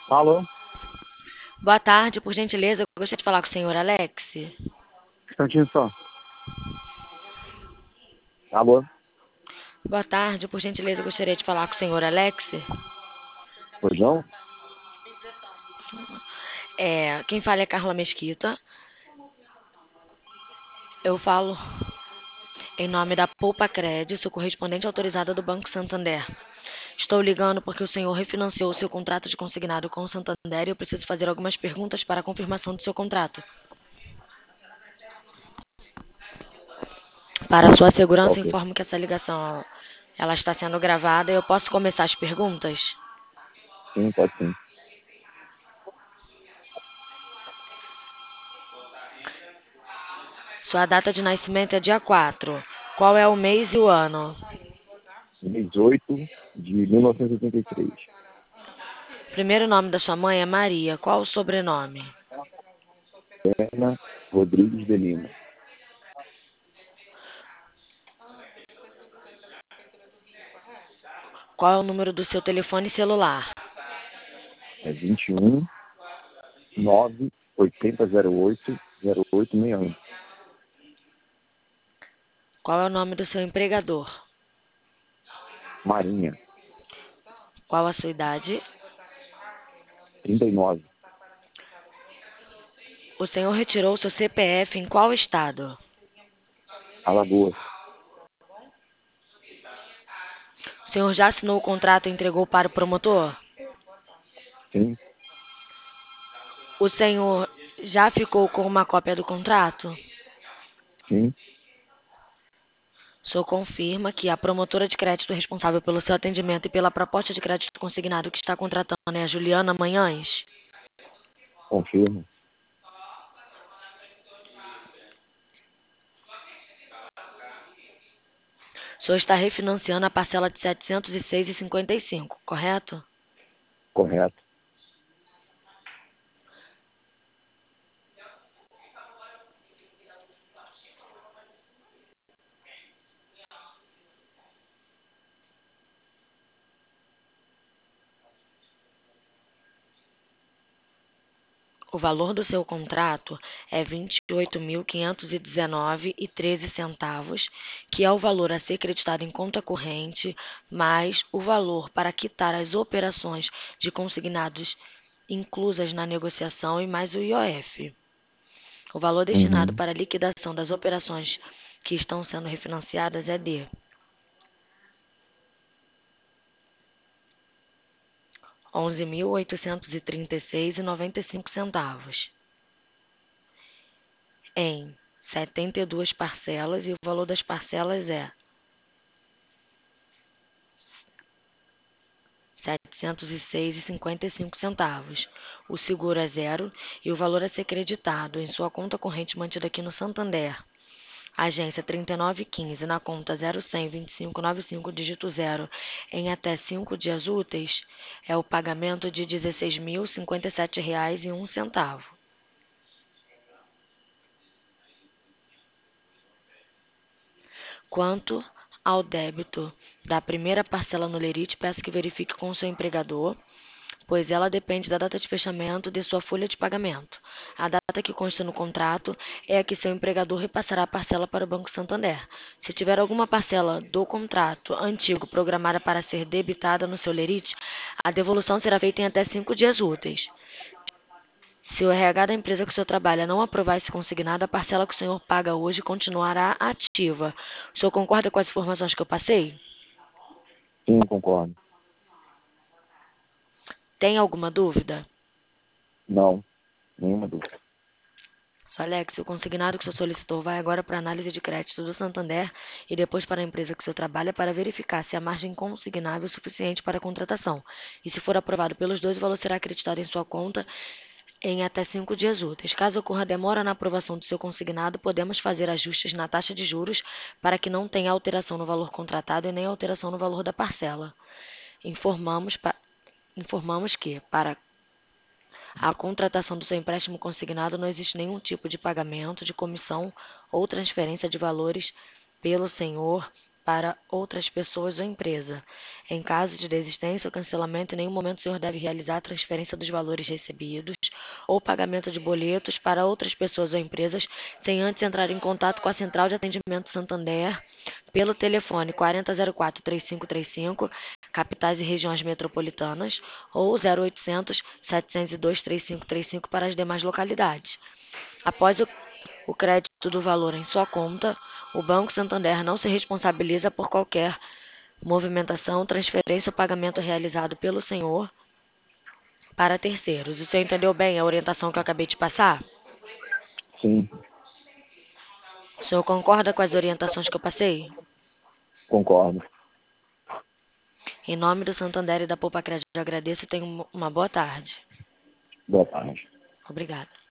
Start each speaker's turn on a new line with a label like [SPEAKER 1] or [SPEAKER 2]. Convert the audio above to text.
[SPEAKER 1] Alô?
[SPEAKER 2] Boa tarde, por gentileza, eu gostaria de falar com o senhor Alex.
[SPEAKER 1] Instantinho só. Alô?
[SPEAKER 2] Boa tarde, por gentileza, eu gostaria de falar com o senhor Alex.
[SPEAKER 1] Rojão?
[SPEAKER 2] Quem fala é Carla Mesquita. Eu falo em nome da Poupa Cred, sou correspondente autorizada do Banco Santander. Estou ligando porque o senhor refinanciou o seu contrato de consignado com o Santander e eu preciso fazer algumas perguntas para a confirmação do seu contrato. Para a sua segurança,
[SPEAKER 1] Ok.
[SPEAKER 2] informo que essa ligação ela está sendo gravada e eu posso começar as perguntas?
[SPEAKER 1] Sim, pode sim.
[SPEAKER 2] Sua data de nascimento é dia 4. Qual é o mês e o ano?
[SPEAKER 1] 18 de 1983.
[SPEAKER 2] O primeiro nome da sua mãe é Maria. Qual o sobrenome?
[SPEAKER 1] Ana Rodrigues de Lima.
[SPEAKER 2] Qual é o número do seu telefone celular?
[SPEAKER 1] É 21 9 8008 0861.
[SPEAKER 2] Qual é o nome do seu empregador?
[SPEAKER 1] Marinha.
[SPEAKER 2] Qual a sua idade?
[SPEAKER 1] 39.
[SPEAKER 2] O senhor retirou seu CPF em qual estado?
[SPEAKER 1] Alagoas.
[SPEAKER 2] O senhor já assinou o contrato e entregou para o promotor?
[SPEAKER 1] Sim,
[SPEAKER 2] O senhor já ficou com uma cópia do contrato?
[SPEAKER 1] sim.
[SPEAKER 2] O senhor confirma que a promotora de crédito responsável pelo seu atendimento e pela proposta de crédito consignado que está contratando é a Juliana Manhães?
[SPEAKER 1] Confirmo.
[SPEAKER 2] O senhor está refinanciando a parcela de R$ 706,55, correto?
[SPEAKER 1] Correto.
[SPEAKER 2] O valor do seu contrato é R$ 28.519,13, que é o valor a ser creditado em conta corrente, mais o valor para quitar as operações de consignados inclusas na negociação e mais o IOF. O valor destinado
[SPEAKER 1] Uhum.
[SPEAKER 2] para a liquidação das operações que estão sendo refinanciadas é de R$ 11.836,95 em 72 parcelas e o valor das parcelas é R$ 706,55. O seguro é zero e o valor a ser creditado em sua conta corrente mantida aqui no Santander. Agência 3915, na conta 01002595, dígito zero, em até 5 dias úteis, é o pagamento de R$ 16.057,01. Quanto ao débito da primeira parcela no lerite, peço que verifique com o seu empregador, pois ela depende da data de fechamento de sua folha de pagamento. A data que consta no contrato é a que seu empregador repassará a parcela para o Banco Santander. Se tiver alguma parcela do contrato antigo programada para ser debitada no seu lerite, a devolução será feita em até 5 dias úteis. Se o RH da empresa que o senhor trabalha não aprovar esse consignado, a parcela que o senhor paga hoje continuará ativa. O senhor concorda com as informações que eu passei?
[SPEAKER 1] Sim, concordo.
[SPEAKER 2] Tem alguma dúvida?
[SPEAKER 1] Não, nenhuma dúvida.
[SPEAKER 2] Alex, o consignado que o senhor solicitou vai agora para a análise de crédito do Santander e depois para a empresa que o senhor trabalha para verificar se a margem consignável é suficiente para a contratação. E se for aprovado pelos dois, o valor será acreditado em sua conta em até 5 dias úteis. Caso ocorra demora na aprovação do seu consignado, podemos fazer ajustes na taxa de juros para que não tenha alteração no valor contratado e nem alteração no valor da parcela. Informamos, informamos que, para a contratação do seu empréstimo consignado não existe nenhum tipo de pagamento de comissão ou transferência de valores pelo senhor para outras pessoas ou empresa. Em caso de desistência ou cancelamento, em nenhum momento o senhor deve realizar a transferência dos valores recebidos ou pagamento de boletos para outras pessoas ou empresas sem antes entrar em contato com a Central de Atendimento Santander pelo telefone 4004-3535, capitais e regiões metropolitanas, ou 0800 702 3535 para as demais localidades. Após o crédito do valor em sua conta, o Banco Santander não se responsabiliza por qualquer movimentação, transferência ou pagamento realizado pelo senhor para terceiros. O senhor entendeu bem a orientação que eu acabei de passar?
[SPEAKER 1] Sim,
[SPEAKER 2] O senhor concorda com as orientações que eu passei?
[SPEAKER 1] concordo.
[SPEAKER 2] Em nome do Santander e da Poupa Crédito, eu agradeço e tenha uma boa tarde.
[SPEAKER 1] Boa tarde.
[SPEAKER 2] Obrigada.